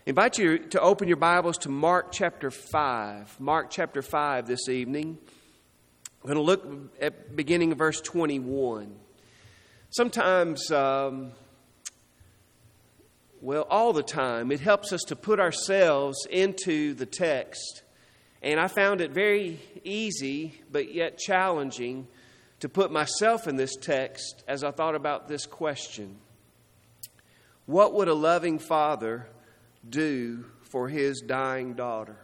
I invite you to open your Bibles to Mark chapter 5. Mark chapter 5 this evening. I'm going to look at beginning of verse 21. Sometimes, all the time, it helps us to put ourselves into the text. And I found it very easy, but yet challenging, to put myself in this text as I thought about this question. What would a loving father do for his dying daughter?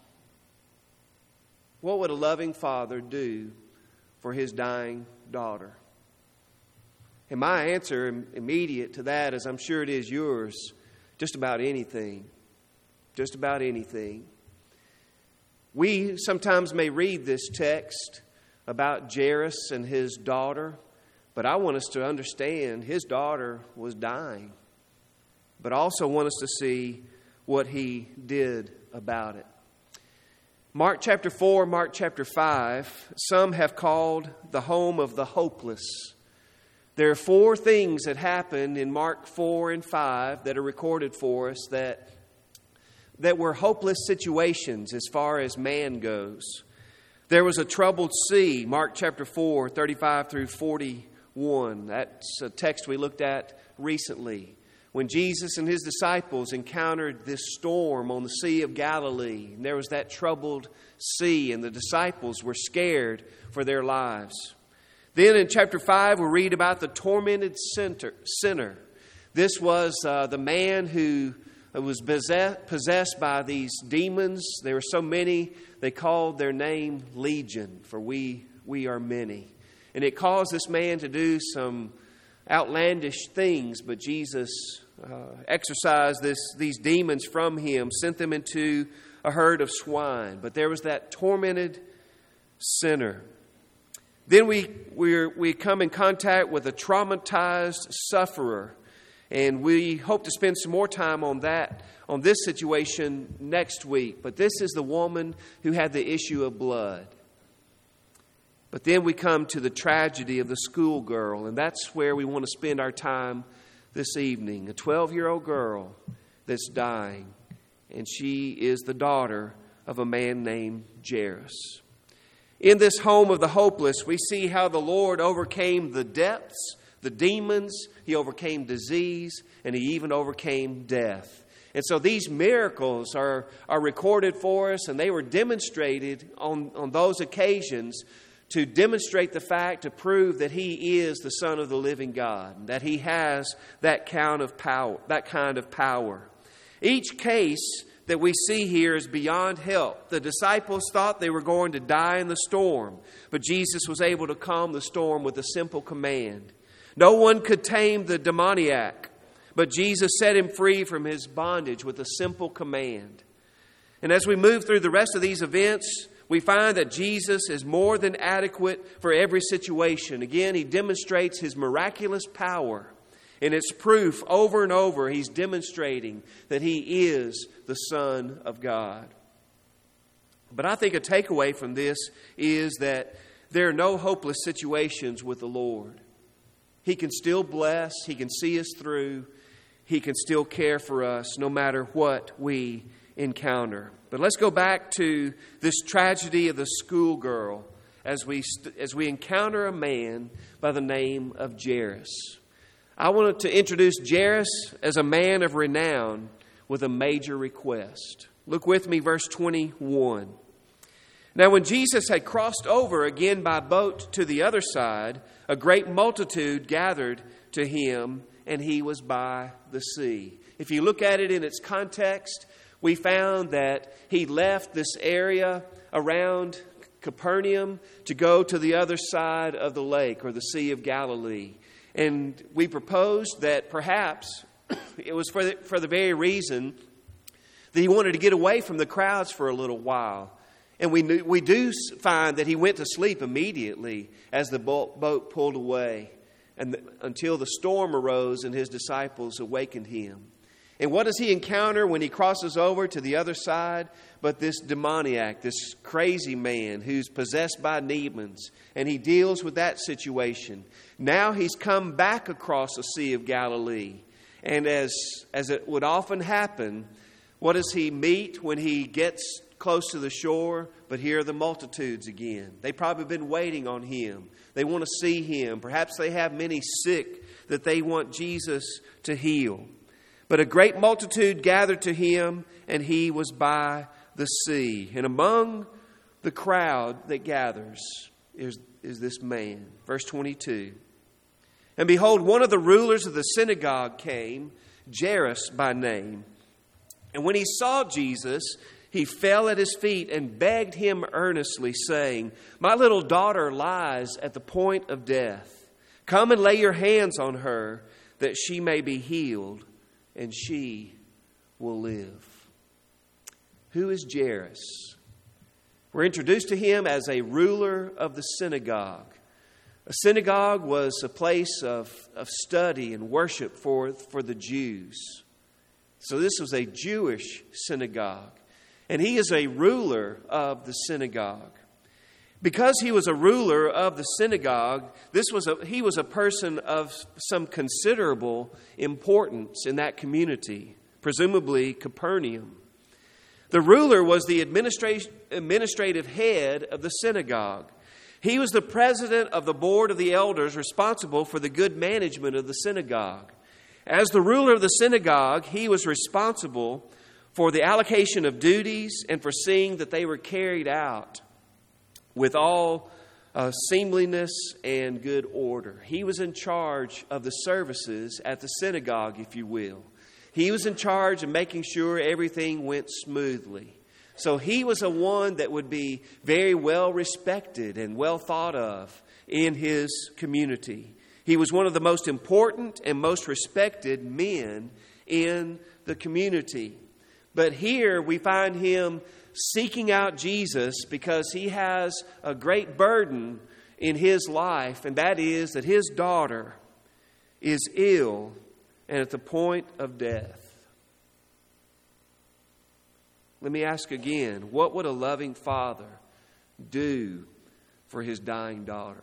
What would a loving father do for his dying daughter? And my answer immediate to that, as I'm sure it is yours, just about anything. Just about anything. We sometimes may read this text about Jairus and his daughter, but I want us to understand his daughter was dying. But I also want us to see what he did about it. Mark chapter 4, Mark chapter 5, some have called the home of the hopeless. There are four things that happened in Mark 4 and 5 that are recorded for us that were hopeless situations as far as man goes. There was a troubled sea, Mark chapter 4, 35 through 41. That's a text we looked at recently. When Jesus and his disciples encountered this storm on the Sea of Galilee, and there was that troubled sea, and the disciples were scared for their lives. Then in chapter 5, we read about the tormented sinner. This was the man who was possessed by these demons. There were so many, they called their name Legion, for we are many. And it caused this man to do some outlandish things, but Jesus exorcised these demons from him, sent them into a herd of swine. But there was that tormented sinner. Then we come in contact with a traumatized sufferer, and we hope to spend some more time on this situation next week. But this is the woman who had the issue of blood. But then we come to the tragedy of the schoolgirl, and that's where we want to spend our time this evening. A 12-year-old girl that's dying, and she is the daughter of a man named Jairus. In this home of the hopeless, we see how the Lord overcame the depths, the demons. He overcame disease, and he even overcame death. And so these miracles are recorded for us, and they were demonstrated on those occasions to demonstrate the fact, to prove that he is the Son of the living God, that he has that kind of power. Each case that we see here is beyond help. The disciples thought they were going to die in the storm, but Jesus was able to calm the storm with a simple command. No one could tame the demoniac, but Jesus set him free from his bondage with a simple command. And as we move through the rest of these events, we find that Jesus is more than adequate for every situation. Again, he demonstrates his miraculous power. And it's proof over and over he's demonstrating that he is the Son of God. But I think a takeaway from this is that there are no hopeless situations with the Lord. He can still bless. He can see us through. He can still care for us no matter what we encounter. But let's go back to this tragedy of the schoolgirl as we encounter a man by the name of Jairus. I wanted to introduce Jairus as a man of renown with a major request. Look with me, verse 21. Now when Jesus had crossed over again by boat to the other side, a great multitude gathered to him, and he was by the sea. If you look at it in its context, we found that he left this area around Capernaum to go to the other side of the lake or the Sea of Galilee. And we proposed that perhaps it was for the very reason that he wanted to get away from the crowds for a little while. And we do find that he went to sleep immediately as the boat pulled away, and until the storm arose and his disciples awakened him. And what does he encounter when he crosses over to the other side? But this demoniac, this crazy man who's possessed by demons. And he deals with that situation. Now he's come back across the Sea of Galilee. And as it would often happen, What does he meet when he gets close to the shore? But here are the multitudes again. They've probably been waiting on him. They want to see him. Perhaps they have many sick that they want Jesus to heal. But a great multitude gathered to him, and he was by the sea. And among the crowd that gathers is this man. Verse 22. And behold, one of the rulers of the synagogue came, Jairus by name. And when he saw Jesus, he fell at his feet and begged him earnestly, saying, My little daughter lies at the point of death. Come and lay your hands on her, that she may be healed, and she will live. Who is Jairus? We're introduced to him as a ruler of the synagogue. A synagogue was a place of study and worship for the Jews. So this was a Jewish synagogue. And he is a ruler of the synagogue. Because he was a ruler of the synagogue, he was a person of some considerable importance in that community, presumably Capernaum. The ruler was the administrative head of the synagogue. He was the president of the board of the elders responsible for the good management of the synagogue. As the ruler of the synagogue, he was responsible for the allocation of duties and for seeing that they were carried out with all seemliness and good order. He was in charge of the services at the synagogue, if you will. He was in charge of making sure everything went smoothly. So he was a one that would be very well respected and well thought of in his community. He was one of the most important and most respected men in the community. But here we find him seeking out Jesus because he has a great burden in his life, and that is that his daughter is ill and at the point of death. Let me ask again, what would a loving father do for his dying daughter?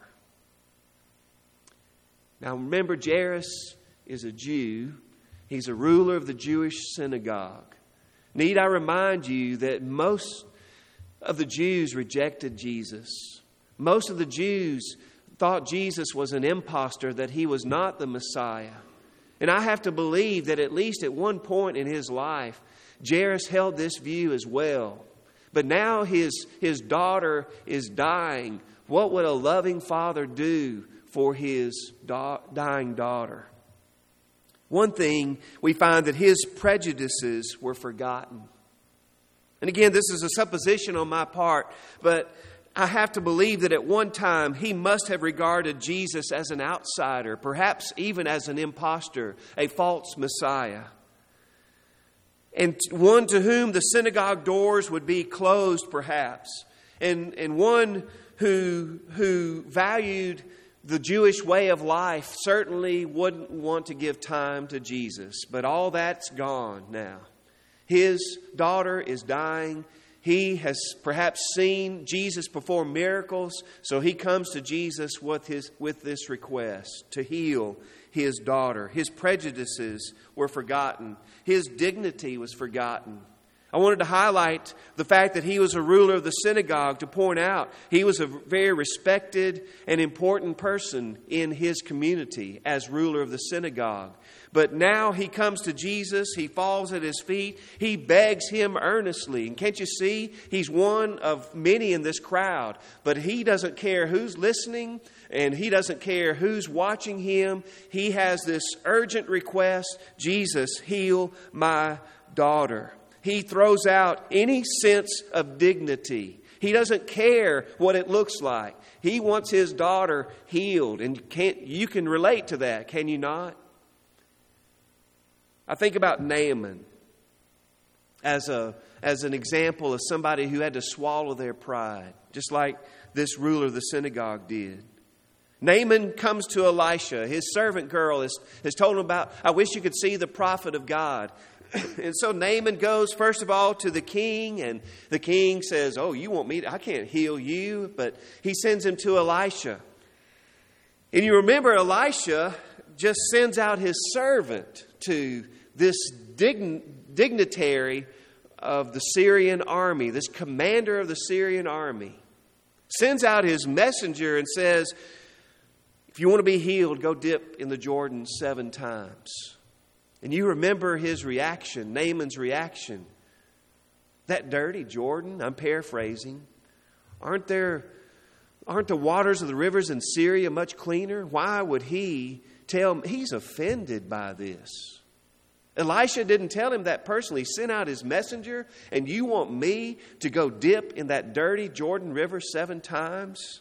Now remember, Jairus is a Jew. He's a ruler of the Jewish synagogue. Need I remind you that most of the Jews rejected Jesus. Most of the Jews thought Jesus was an impostor, that he was not the Messiah. And I have to believe that at least at one point in his life, Jairus held this view as well. But now his daughter is dying. What would a loving father do for his dying daughter? One thing, we find that his prejudices were forgotten. And again, this is a supposition on my part, but I have to believe that at one time he must have regarded Jesus as an outsider, perhaps even as an impostor, a false Messiah. And one to whom the synagogue doors would be closed, perhaps. And one who valued the Jewish way of life certainly wouldn't want to give time to Jesus. But all that's gone now. His daughter is dying. He has perhaps seen Jesus perform miracles, so he comes to Jesus with this request to heal his daughter. His prejudices were forgotten. His dignity was forgotten. I wanted to highlight the fact that he was a ruler of the synagogue to point out he was a very respected and important person in his community as ruler of the synagogue. But now he comes to Jesus, he falls at his feet, he begs him earnestly. And can't you see? He's one of many in this crowd, but he doesn't care who's listening and he doesn't care who's watching him. He has this urgent request, Jesus, heal my daughter. He throws out any sense of dignity. He doesn't care what it looks like. He wants his daughter healed. And you can relate to that, can you not? I think about Naaman as an example of somebody who had to swallow their pride, just like this ruler of the synagogue did. Naaman comes to Elisha. His servant girl has told him about, I wish you could see the prophet of God. And so Naaman goes, first of all, to the king. And the king says, oh, you want me I can't heal you. But he sends him to Elisha. And you remember Elisha just sends out his servant to this dignitary of the Syrian army, this commander of the Syrian army, sends out his messenger and says, if you want to be healed, go dip in the Jordan 7 times. And you remember his reaction, Naaman's reaction. That dirty Jordan, I'm paraphrasing. Aren't the waters of the rivers in Syria much cleaner? Why would he tell him? He's offended by this. Elisha didn't tell him that personally. He sent out his messenger, and you want me to go dip in that dirty Jordan River 7 times?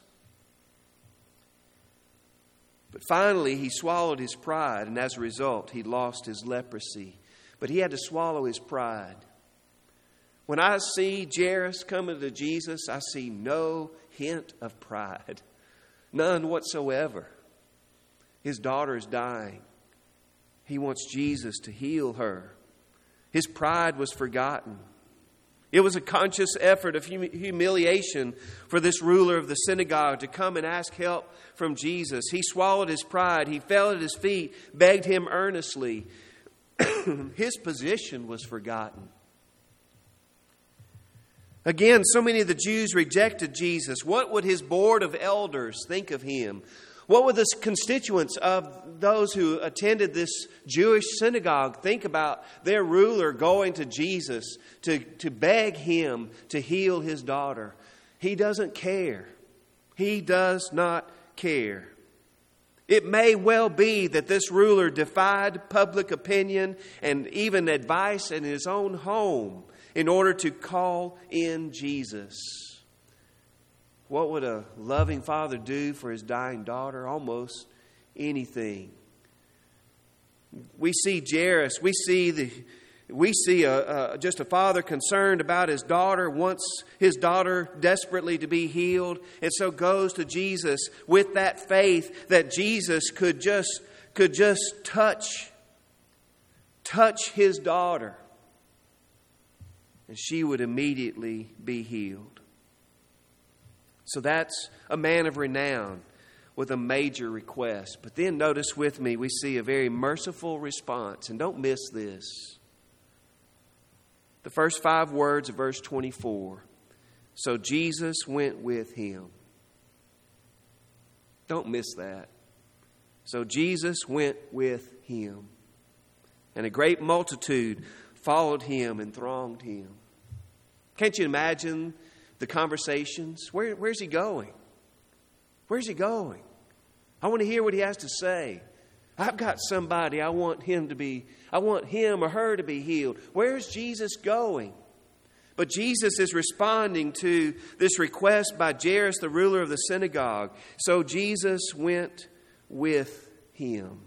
But finally, he swallowed his pride, and as a result, he lost his leprosy. But he had to swallow his pride. When I see Jairus coming to Jesus, I see no hint of pride. None whatsoever. His daughter is dying. He wants Jesus to heal her. His pride was forgotten. It was a conscious effort of humiliation for this ruler of the synagogue to come and ask help from Jesus. He swallowed his pride. He fell at his feet, begged him earnestly. His position was forgotten. Again, so many of the Jews rejected Jesus. What would his board of elders think of him? What would the constituents of those who attended this Jewish synagogue think about their ruler going to Jesus to beg him to heal his daughter? He doesn't care. He does not care. It may well be that this ruler defied public opinion and even advice in his own home in order to call in Jesus. What would a loving father do for his dying daughter? Almost anything. We see Jairus. We see just a father concerned about his daughter, wants his daughter desperately to be healed, and so goes to Jesus with that faith that Jesus could just touch his daughter, and she would immediately be healed. So that's a man of renown with a major request. But then notice with me, we see a very merciful response. And don't miss this. The first 5 words of verse 24. So Jesus went with him. Don't miss that. So Jesus went with him. And a great multitude followed him and thronged him. Can't you imagine the conversations? Where's he going? Where's he going? I want to hear what he has to say. I've got somebody I want him or her to be healed. Where's Jesus going? But Jesus is responding to this request by Jairus, the ruler of the synagogue. So Jesus went with him.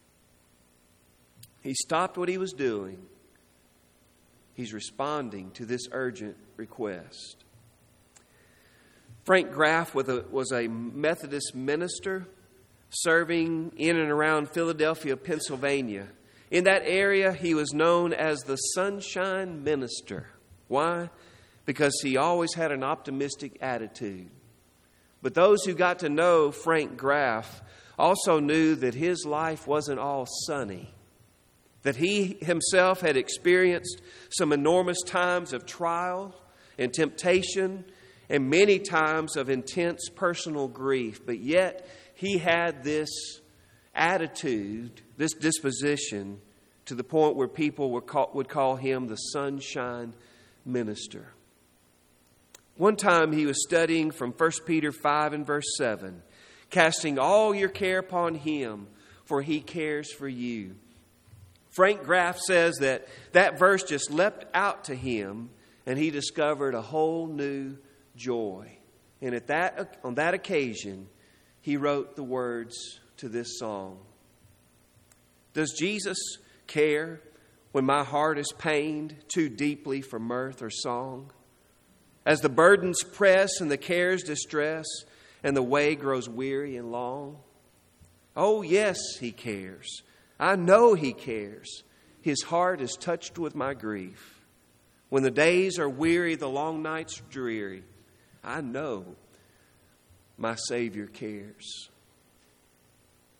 He stopped what he was doing. He's responding to this urgent request. Frank Graff was a Methodist minister serving in and around Philadelphia, Pennsylvania. In that area, he was known as the Sunshine Minister. Why? Because he always had an optimistic attitude. But those who got to know Frank Graff also knew that his life wasn't all sunny. That he himself had experienced some enormous times of trial and temptation and many times of intense personal grief. But yet he had this attitude, this disposition, to the point where people would call him the Sunshine Minister. One time he was studying from 1 Peter 5 and verse 7, casting all your care upon him, for he cares for you. Frank Graff says that verse just leapt out to him, and he discovered a whole new joy. And on that occasion, he wrote the words to this song. Does Jesus care when my heart is pained too deeply for mirth or song? As the burdens press and the cares distress, and the way grows weary and long? Oh, yes, he cares. I know he cares. His heart is touched with my grief. When the days are weary, the long nights dreary, I know my Savior cares.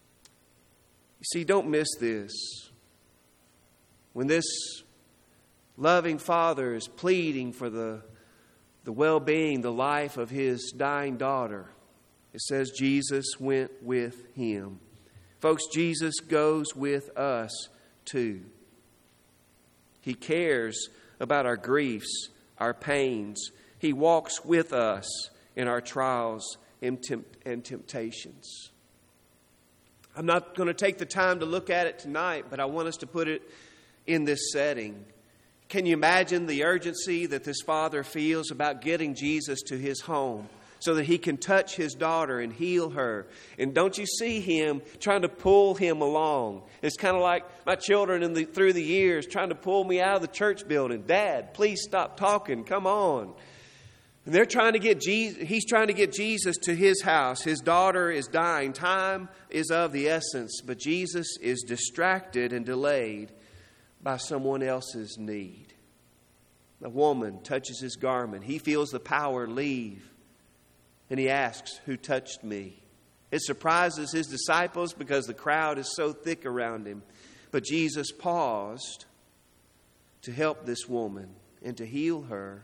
You see, don't miss this. When this loving father is pleading for the well-being, the life of his dying daughter. It says Jesus went with him. Folks, Jesus goes with us too. He cares about our griefs, our pains. He walks with us in our trials and temptations. I'm not going to take the time to look at it tonight, but I want us to put it in this setting. Can you imagine the urgency that this father feels about getting Jesus to his home so that he can touch his daughter and heal her? And don't you see him trying to pull him along? It's kind of like my children through the years trying to pull me out of the church building. Dad, please stop talking. Come on. And they're trying to get Jesus. He's trying to get Jesus to his house. His daughter is dying. Time is of the essence, but Jesus is distracted and delayed by someone else's need. A woman touches his garment. He feels the power leave. And he asks, "Who touched me?" It surprises his disciples because the crowd is so thick around him. But Jesus paused to help this woman and to heal her.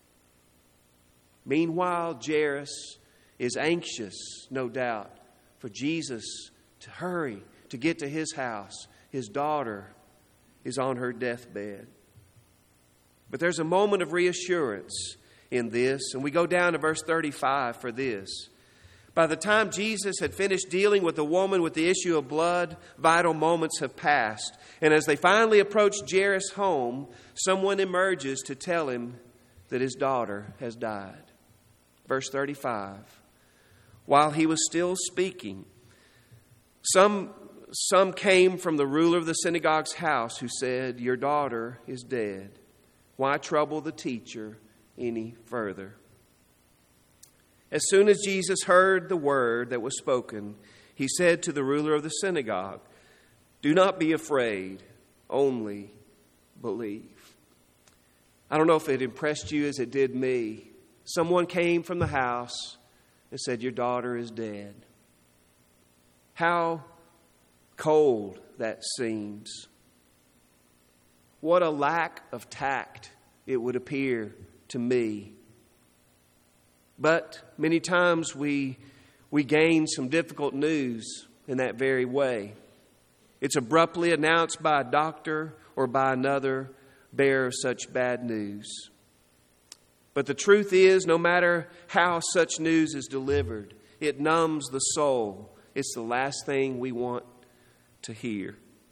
Meanwhile, Jairus is anxious, no doubt, for Jesus to hurry, to get to his house. His daughter is on her deathbed. But there's a moment of reassurance in this, and we go down to verse 35 for this. By the time Jesus had finished dealing with the woman with the issue of blood, vital moments have passed. And as they finally approach Jairus' home, someone emerges to tell him that his daughter has died. Verse 35. While he was still speaking, some came from the ruler of the synagogue's house who said, "Your daughter is dead. Why trouble the teacher any further?" As soon as Jesus heard the word that was spoken, he said to the ruler of the synagogue, "Do not be afraid, only believe." I don't know if it impressed you as it did me. Someone came from the house and said, "Your daughter is dead." How cold that seems. What a lack of tact it would appear to me. But many times we gain some difficult news in that very way. It's abruptly announced by a doctor or by another bearer of such bad news. But the truth is, no matter how such news is delivered, it numbs the soul. It's the last thing we want to hear.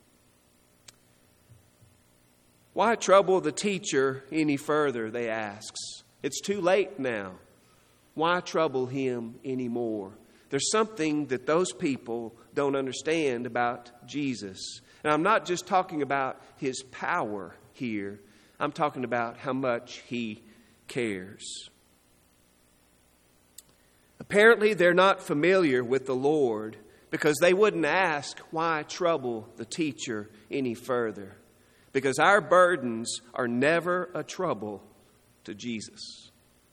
Why trouble the teacher any further, they asks. It's too late now. Why trouble him anymore? There's something that those people don't understand about Jesus. And I'm not just talking about his power here. I'm talking about how much he cares. Apparently, they're not familiar with the Lord because they wouldn't ask, "Why trouble the teacher any further?" Because our burdens are never a trouble to Jesus.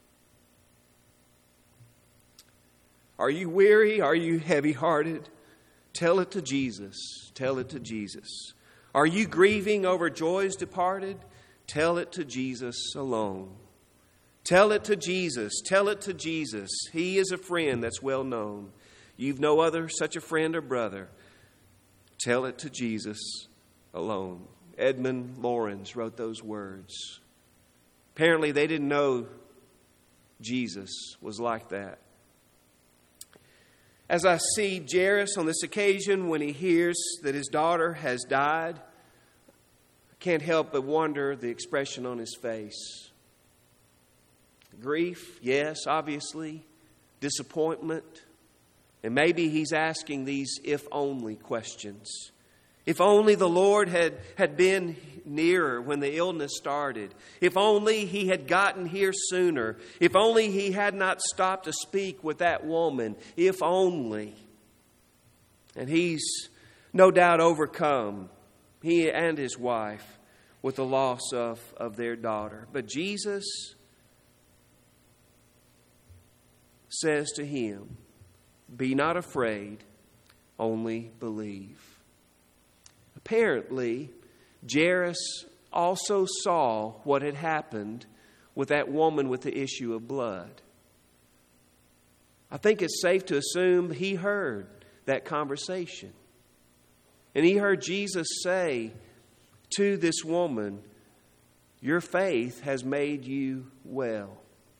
Are you weary? Are you heavy-hearted? Tell it to Jesus. Tell it to Jesus. Are you grieving over joys departed? Tell it to Jesus alone. Tell it to Jesus. Tell it to Jesus. He is a friend that's well known. You've no other such a friend or brother. Tell it to Jesus alone. Edmund Lawrence wrote those words. Apparently they didn't know Jesus was like that. As I see Jairus on this occasion when he hears that his daughter has died, I can't help but wonder the expression on his face. Grief, yes, obviously. Disappointment. And maybe he's asking these if-only questions. If only the Lord had been nearer when the illness started. If only he had gotten here sooner. If only he had not stopped to speak with that woman. If only. And he's no doubt overcome, he and his wife, with the loss of their daughter. But Jesus says to him, "Be not afraid, only believe." Apparently, Jairus also saw what had happened with that woman with the issue of blood. I think it's safe to assume he heard that conversation. And he heard Jesus say to this woman, "Your faith has made you well."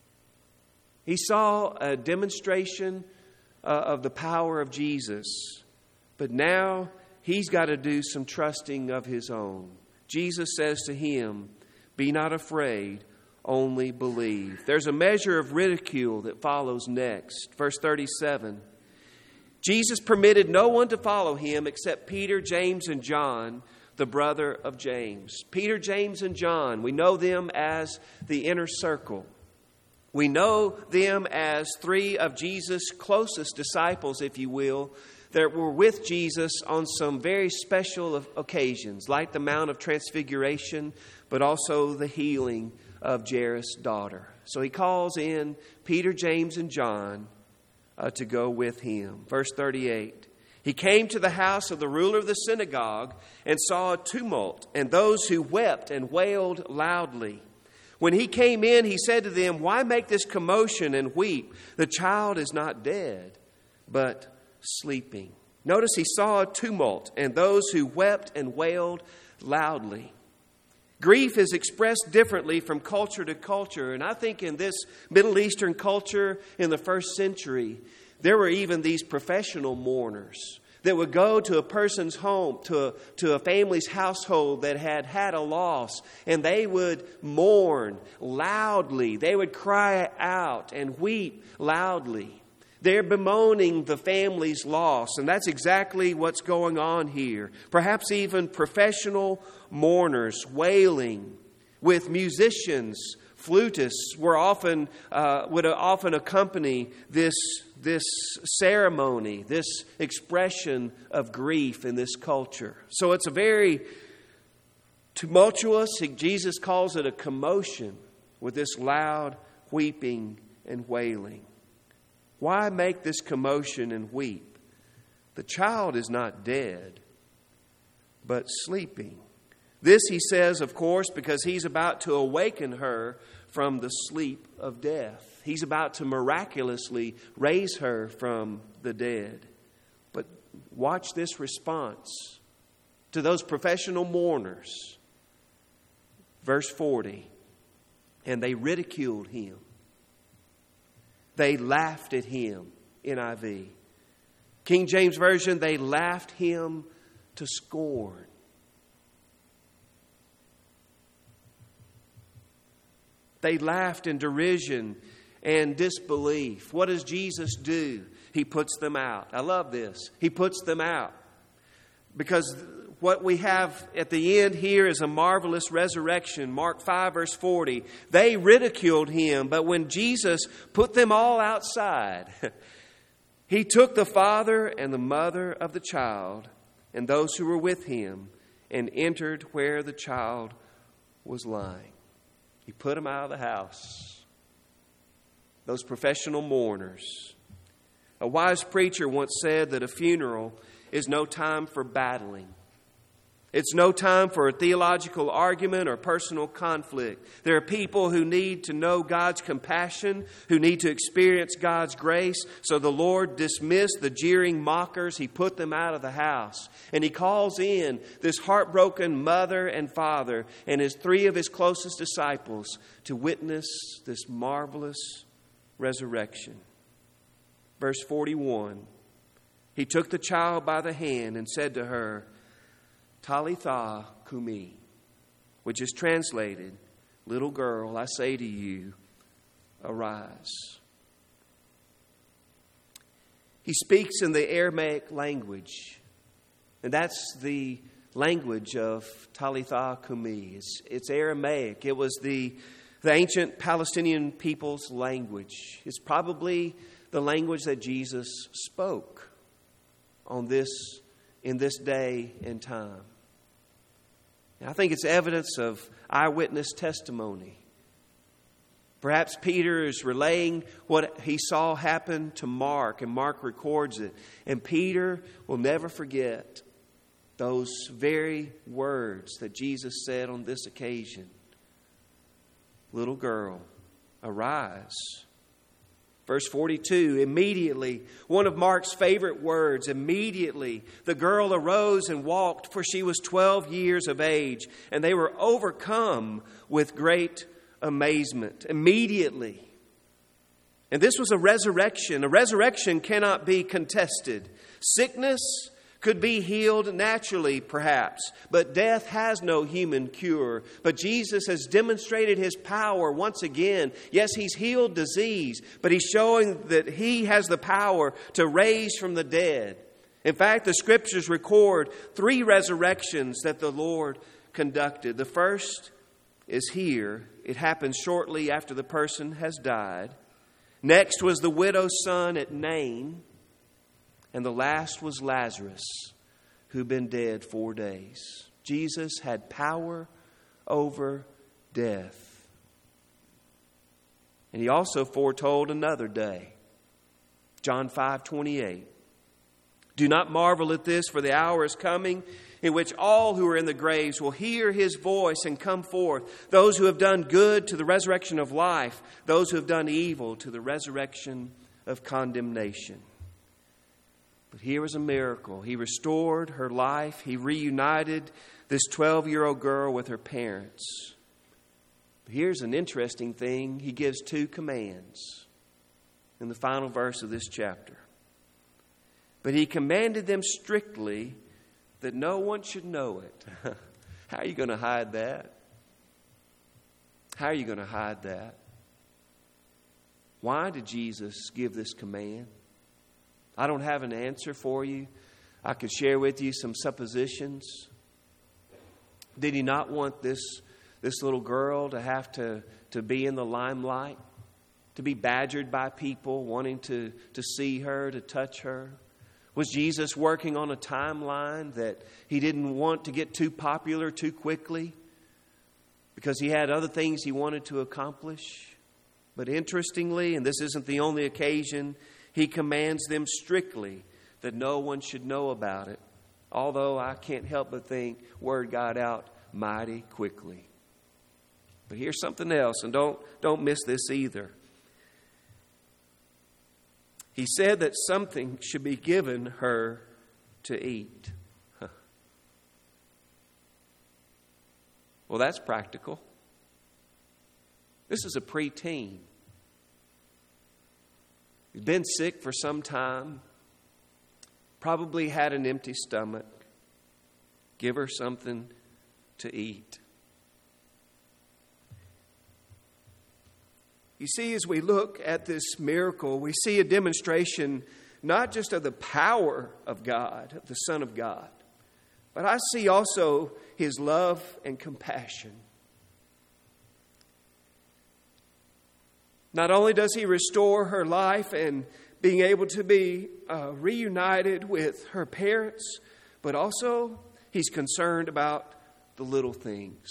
He saw a demonstration of the power of Jesus, but now he's got to do some trusting of his own. Jesus says to him, "Be not afraid, only believe." There's a measure of ridicule that follows next. Verse 37. Jesus permitted no one to follow him except Peter, James, and John, the brother of James. Peter, James, and John, we know them as the inner circle. We know them as three of Jesus' closest disciples, if you will, that were with Jesus on some very special occasions, like the Mount of Transfiguration, but also the healing of Jairus' daughter. So he calls in Peter, James, and John to go with him. Verse 38. He came to the house of the ruler of the synagogue and saw a tumult and those who wept and wailed loudly. When he came in, he said to them, "Why make this commotion and weep? The child is not dead, but sleeping." Notice he saw a tumult and those who wept and wailed loudly. Grief is expressed differently from culture to culture. And I think in this Middle Eastern culture in the first century, there were even these professional mourners that would go to a person's home, to a family's household that had had a loss, and they would mourn loudly. They would cry out and weep loudly. They're bemoaning the family's loss, and that's exactly what's going on here. Perhaps even professional mourners wailing with musicians. Flutists would often accompany this ceremony, this expression of grief in this culture. So it's a very tumultuous, Jesus calls it a commotion, with this loud weeping and wailing. Why make this commotion and weep? The child is not dead, but sleeping. This, he says, of course, because he's about to awaken her from the sleep of death. He's about to miraculously raise her from the dead. But watch this response to those professional mourners. Verse 40, and they ridiculed him. They laughed at him, NIV. King James Version, they laughed him to scorn. They laughed in derision and disbelief. What does Jesus do? He puts them out. I love this. He puts them out. Because what we have at the end here is a marvelous resurrection. Mark 5, verse 40. They ridiculed him, but when Jesus put them all outside, he took the father and the mother of the child and those who were with him and entered where the child was lying. He put them out of the house. Those professional mourners. A wise preacher once said that a funeral is no time for battling. It's no time for a theological argument or personal conflict. There are people who need to know God's compassion, who need to experience God's grace. So the Lord dismissed the jeering mockers. He put them out of the house. And he calls in this heartbroken mother and father and his three of his closest disciples to witness this marvelous resurrection. Verse 41, he took the child by the hand and said to her, Talitha Kumi, which is translated, little girl, I say to you, arise. He speaks in the Aramaic language, and that's the language of Talitha Kumi. It's Aramaic. It was the ancient Palestinian people's language. It's probably the language that Jesus spoke in this day and time. I think it's evidence of eyewitness testimony. Perhaps Peter is relaying what he saw happen to Mark, and Mark records it. And Peter will never forget those very words that Jesus said on this occasion. Little girl, arise. Verse 42, immediately, one of Mark's favorite words, immediately, the girl arose and walked, for she was 12 years of age, and they were overcome with great amazement. Immediately. And this was a resurrection. A resurrection cannot be contested. Sickness could be healed naturally, perhaps, but death has no human cure. But Jesus has demonstrated His power once again. Yes, He's healed disease, but He's showing that He has the power to raise from the dead. In fact, the Scriptures record 3 resurrections that the Lord conducted. The first is here. It happens shortly after the person has died. Next was the widow's son at Nain. And the last was Lazarus, who'd been dead 4 days. Jesus had power over death. And He also foretold another day. John 5:28. Do not marvel at this, for the hour is coming in which all who are in the graves will hear His voice and come forth. Those who have done good to the resurrection of life. Those who have done evil to the resurrection of condemnation. But here was a miracle. He restored her life. He reunited this 12-year-old girl with her parents. But here's an interesting thing. He gives 2 commands in the final verse of this chapter. But He commanded them strictly that no one should know it. How are you going to hide that? How are you going to hide that? Why did Jesus give this command? I don't have an answer for you. I could share with you some suppositions. Did He not want this little girl to have to be in the limelight? To be badgered by people wanting to see her, to touch her? Was Jesus working on a timeline that He didn't want to get too popular too quickly? Because He had other things He wanted to accomplish? But interestingly, and this isn't the only occasion, He commands them strictly that no one should know about it. Although I can't help but think word got out mighty quickly. But here's something else, and don't miss this either. He said that something should be given her to eat. Well, that's practical. This is a preteen. He's been sick for some time. Probably had an empty stomach. Give her something to eat. You see, as we look at this miracle, we see a demonstration not just of the power of God, of the Son of God, but I see also His love and compassion. Not only does He restore her life and being able to be reunited with her parents, but also He's concerned about the little things.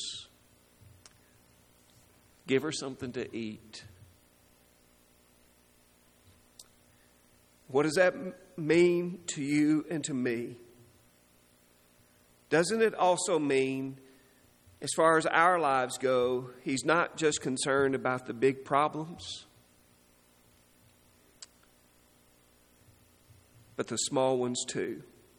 Give her something to eat. What does that mean to you and to me? Doesn't it also mean, as far as our lives go, He's not just concerned about the big problems, but the small ones too?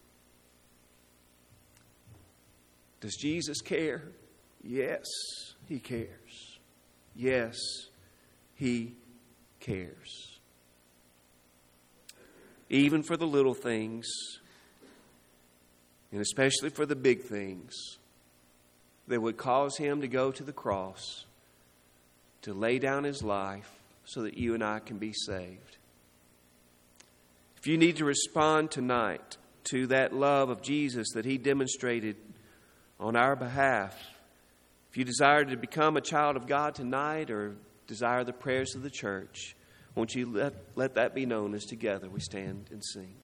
Does Jesus care? Yes, He cares. Yes, He cares. Even for the little things, and especially for the big things that would cause Him to go to the cross, to lay down His life so that you and I can be saved. If you need to respond tonight to that love of Jesus that He demonstrated on our behalf, if you desire to become a child of God tonight or desire the prayers of the church, won't you let that be known as together we stand and sing.